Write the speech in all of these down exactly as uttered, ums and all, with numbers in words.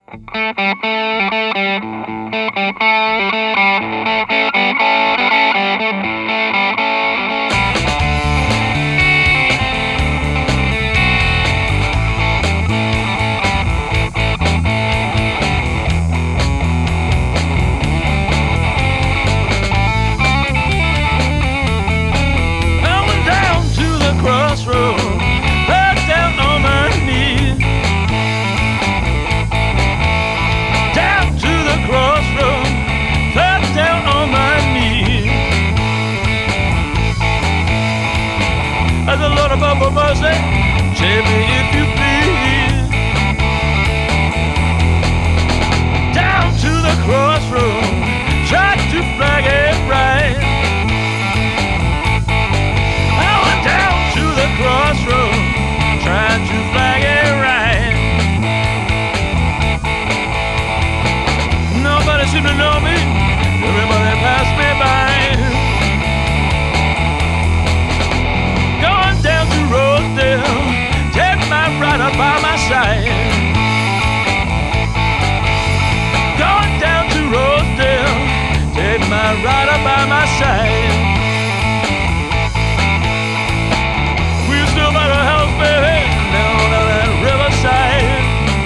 As the Lord above will mercy, save me if you please. Down to the crossroad, try to flag it right. I went down to the crossroad, trying to flag it right. Nobody seemed to know me, everybody passed me by. By my side, going down to Rosedale, take my rider by my side. We're still by the house, baby, down at that riverside.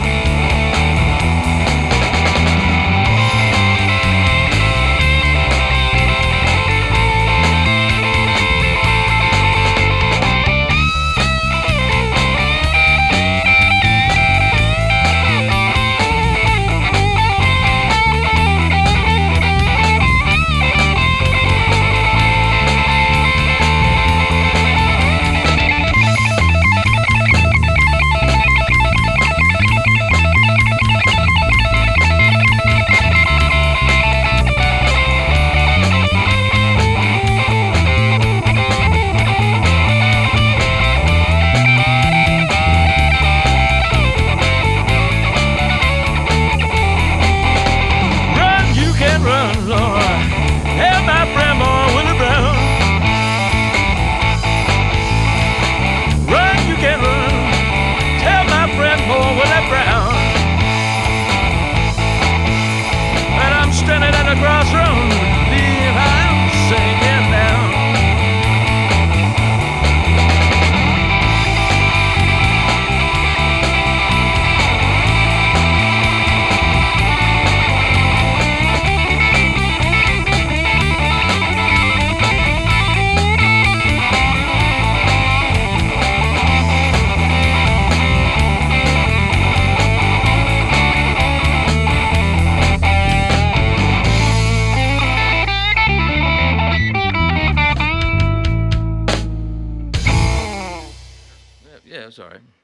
Standing at the crossroads, believe I'm sinking down. Yeah, sorry.